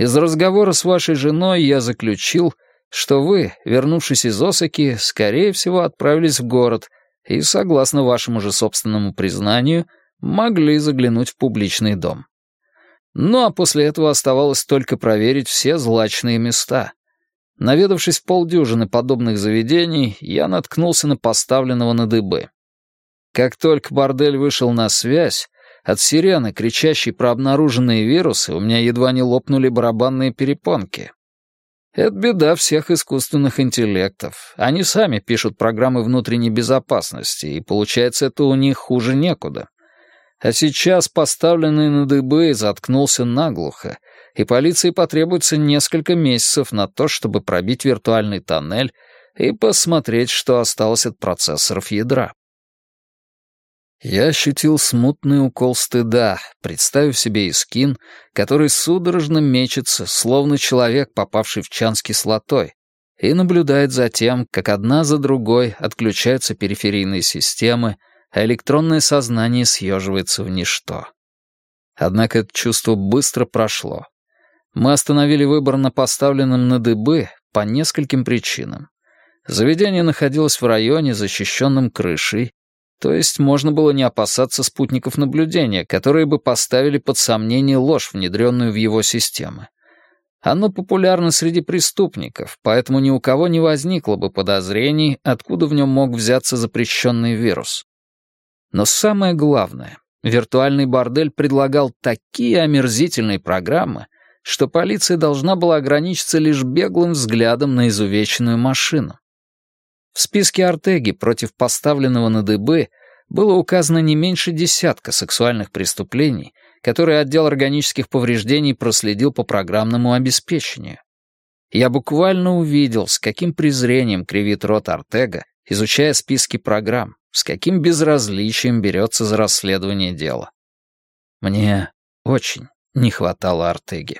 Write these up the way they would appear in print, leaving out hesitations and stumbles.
Из разговора с вашей женой я заключил, что вы, вернувшись из Осаки, скорее всего, отправились в город и, согласно вашему же собственному признанию, могли заглянуть в публичный дом. Ну а после этого оставалось только проверить все злачные места. Наведавшись в полдюжины подобных заведений, я наткнулся на поставленного на дыбы. Как только бордель вышел на связь, от сирены, кричащей про обнаруженные вирусы, у меня едва не лопнули барабанные перепонки. Это беда всех искусственных интеллектов. Они сами пишут программы внутренней безопасности, и получается это у них хуже некуда. А сейчас поставленный на дыбы заткнулся наглухо, и полиции потребуется несколько месяцев на то, чтобы пробить виртуальный тоннель и посмотреть, что осталось от процессоров ядра. Я ощутил смутный укол стыда, представив себе Искин, который судорожно мечется, словно человек, попавший в чан с кислотой, и наблюдает за тем, как одна за другой отключаются периферийные системы, а электронное сознание съеживается в ничто. Однако это чувство быстро прошло. Мы остановили выбор на поставленном на дыбы по нескольким причинам. Заведение находилось в районе, защищенном крышей, то есть можно было не опасаться спутников наблюдения, которые бы поставили под сомнение ложь, внедренную в его системы. Оно популярно среди преступников, поэтому ни у кого не возникло бы подозрений, откуда в нем мог взяться запрещенный вирус. Но самое главное, виртуальный бордель предлагал такие омерзительные программы, что полиция должна была ограничиться лишь беглым взглядом на изувеченную машину. В списке Ортеги против поставленного на дыбы было указано не меньше десятка сексуальных преступлений, которые отдел органических повреждений проследил по программному обеспечению. Я буквально увидел, с каким презрением кривит рот Ортега, изучая списки программ, с каким безразличием берется за расследование дела. Мне очень не хватало Ортеги.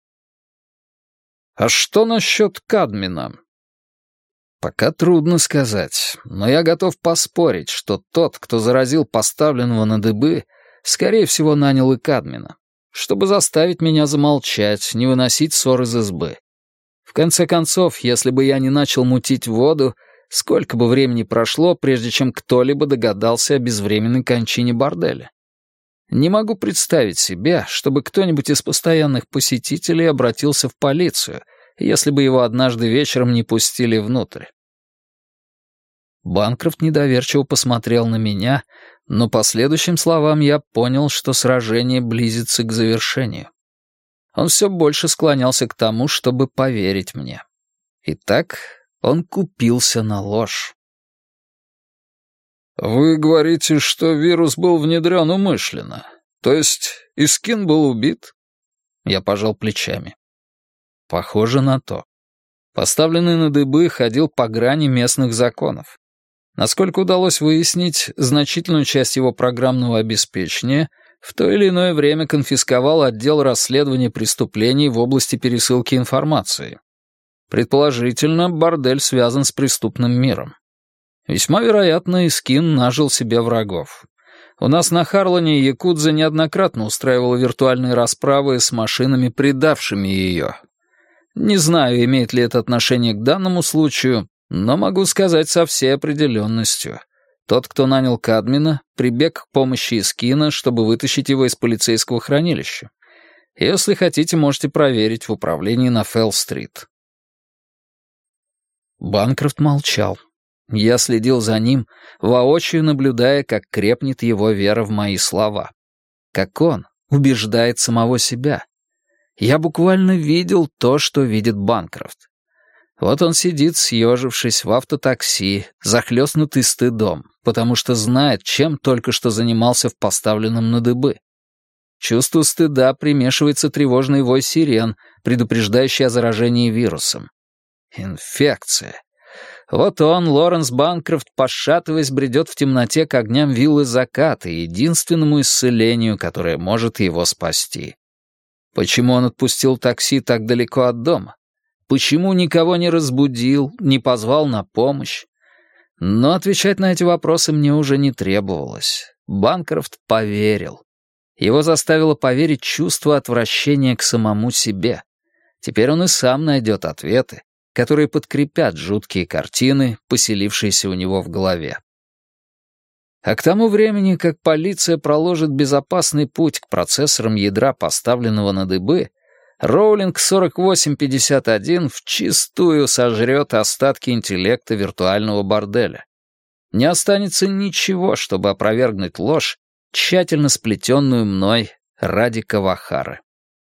«А что насчет Кадмина?» Пока трудно сказать, но я готов поспорить, что тот, кто заразил поставленного на дыбы, скорее всего, нанял и Кадмина, чтобы заставить меня замолчать, не выносить ссор из избы. В конце концов, если бы я не начал мутить воду, сколько бы времени прошло, прежде чем кто-либо догадался о безвременной кончине борделя? Не могу представить себе, чтобы кто-нибудь из постоянных посетителей обратился в полицию, если бы его однажды вечером не пустили внутрь. Банкрофт недоверчиво посмотрел на меня, но по следующим словам я понял, что сражение близится к завершению. Он все больше склонялся к тому, чтобы поверить мне. Итак, он купился на ложь. «Вы говорите, что вирус был внедрен умышленно? То есть Искин был убит?» Я пожал плечами. Похоже на то. Поставленный на дыбы ходил по грани местных законов. Насколько удалось выяснить, значительную часть его программного обеспечения в то или иное время конфисковал отдел расследования преступлений в области пересылки информации. Предположительно, бордель связан с преступным миром. Весьма вероятно, Искин нажил себе врагов. У нас на Харлоне якудза неоднократно устраивала виртуальные расправы с машинами, предавшими ее. Не знаю, имеет ли это отношение к данному случаю, но могу сказать со всей определенностью. Тот, кто нанял Кадмина, прибег к помощи Искина, чтобы вытащить его из полицейского хранилища. Если хотите, можете проверить в управлении на Фелл-стрит. Банкрофт молчал. Я следил за ним, воочию наблюдая, как крепнет его вера в мои слова. Как он убеждает самого себя. Я буквально видел то, что видит Банкрофт. Вот он сидит, съежившись в автотакси, захлестнутый стыдом, потому что знает, чем только что занимался в поставленном на дыбы. Чувству стыда примешивается тревожный вой сирен, предупреждающий о заражении вирусом. Инфекция. Вот он, Лоренс Банкрофт, пошатываясь, бредет в темноте к огням виллы заката, единственному исцелению, которое может его спасти. Почему он отпустил такси так далеко от дома? Почему никого не разбудил, не позвал на помощь? Но отвечать на эти вопросы мне уже не требовалось. Банкрофт поверил. Его заставило поверить чувство отвращения к самому себе. Теперь он и сам найдет ответы, которые подкрепят жуткие картины, поселившиеся у него в голове. А к тому времени, как полиция проложит безопасный путь к процессорам ядра, поставленного на дыбы, Роулинг 4851 вчистую сожрет остатки интеллекта виртуального борделя. Не останется ничего, чтобы опровергнуть ложь, тщательно сплетенную мной ради Кавахары.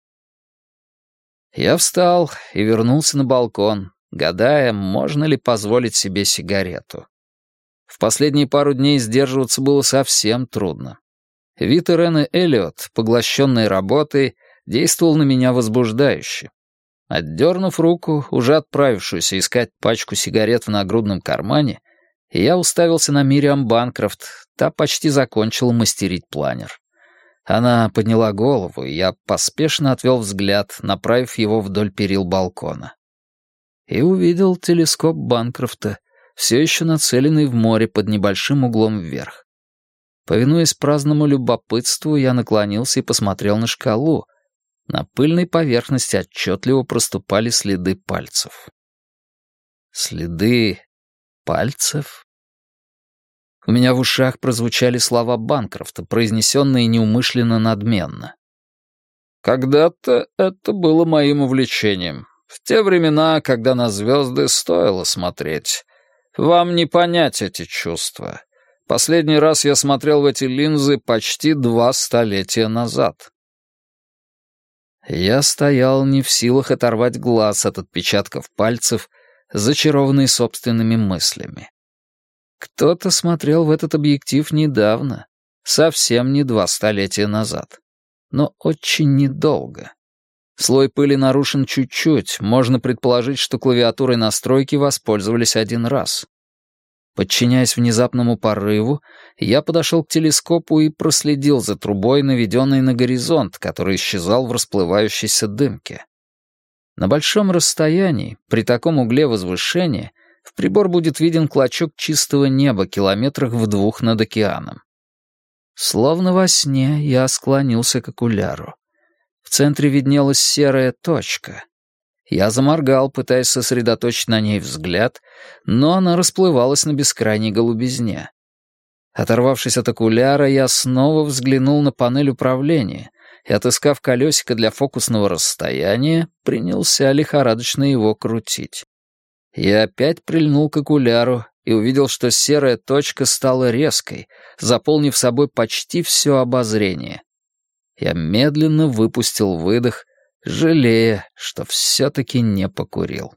Я встал и вернулся на балкон, гадая, можно ли позволить себе сигарету. В последние пару дней сдерживаться было совсем трудно. Вид Ирены Эллиот, поглощенной работой, действовал на меня возбуждающе. Отдернув руку, уже отправившуюся искать пачку сигарет в нагрудном кармане, я уставился на Мириам Банкрофт, та почти закончила мастерить планер. Она подняла голову, и я поспешно отвел взгляд, направив его вдоль перил балкона. И увидел телескоп Банкрофта, все еще нацеленный в море под небольшим углом вверх. Повинуясь праздному любопытству, я наклонился и посмотрел на шкалу. На пыльной поверхности отчетливо проступали следы пальцев. Следы пальцев? У меня в ушах прозвучали слова Банкрофта, произнесенные неумышленно надменно. «Когда-то это было моим увлечением. В те времена, когда на звезды стоило смотреть. Вам не понять эти чувства. Последний раз я смотрел в эти линзы почти 2 столетия назад». Я стоял не в силах оторвать глаз от отпечатков пальцев, зачарованный собственными мыслями. Кто-то смотрел в этот объектив недавно, совсем не 2 столетия назад, но очень недолго. Слой пыли нарушен чуть-чуть, можно предположить, что клавиатурой настройки воспользовались 1 раз. Подчиняясь внезапному порыву, я подошел к телескопу и проследил за трубой, наведенной на горизонт, который исчезал в расплывающейся дымке. На большом расстоянии, при таком угле возвышения, в прибор будет виден клочок чистого неба километрах в 2 над океаном. Словно во сне я склонился к окуляру. В центре виднелась серая точка. Я заморгал, пытаясь сосредоточить на ней взгляд, но она расплывалась на бескрайней голубизне. Оторвавшись от окуляра, я снова взглянул на панель управления и, отыскав колесико для фокусного расстояния, принялся лихорадочно его крутить. Я опять прильнул к окуляру и увидел, что серая точка стала резкой, заполнив собой почти все обозрение. Я медленно выпустил выдох, жалея, что все-таки не покурил.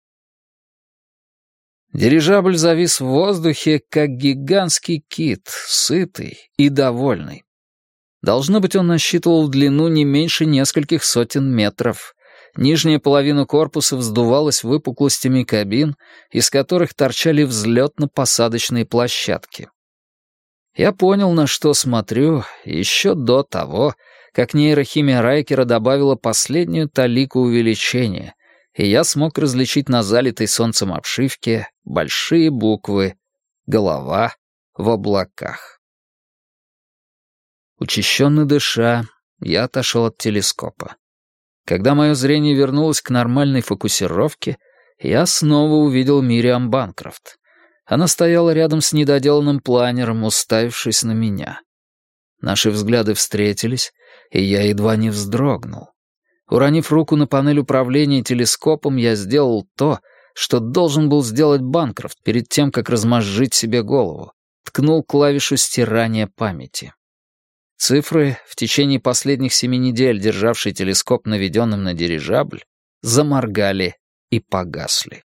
Дирижабль завис в воздухе, как гигантский кит, сытый и довольный. Должно быть, он насчитывал в длину не меньше нескольких сотен метров. Нижняя половина корпуса вздувалась выпуклостями кабин, из которых торчали взлетно-посадочные площадки. Я понял, на что смотрю, еще до того, как нейрохимия Райкера добавила последнюю талику увеличения, и я смог различить на залитой солнцем обшивке большие буквы «Голова в облаках». Учащенно дыша, я отошел от телескопа. Когда мое зрение вернулось к нормальной фокусировке, я снова увидел Мириам Банкрофт. Она стояла рядом с недоделанным планером, уставившись на меня. Наши взгляды встретились, и я едва не вздрогнул. Уронив руку на панель управления телескопом, я сделал то, что должен был сделать Банкрофт перед тем, как размозжить себе голову. Ткнул клавишу стирания памяти. Цифры, в течение последних 7 недель державшие телескоп наведенным на дирижабль, заморгали и погасли.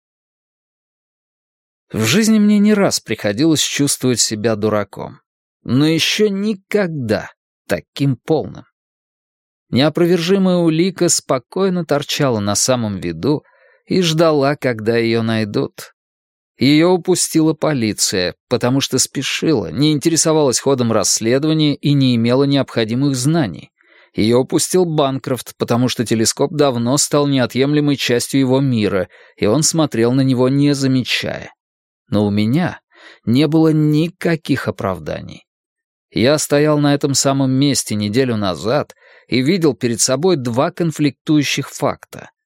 В жизни мне не раз приходилось чувствовать себя дураком, но еще никогда таким полным. Неопровержимая улика спокойно торчала на самом виду и ждала, когда ее найдут. Ее упустила полиция, потому что спешила, не интересовалась ходом расследования и не имела необходимых знаний. Ее упустил Банкрофт, потому что телескоп давно стал неотъемлемой частью его мира, и он смотрел на него, не замечая. Но у меня не было никаких оправданий. Я стоял на этом самом месте неделю назад и видел перед собой 2 конфликтующих факта.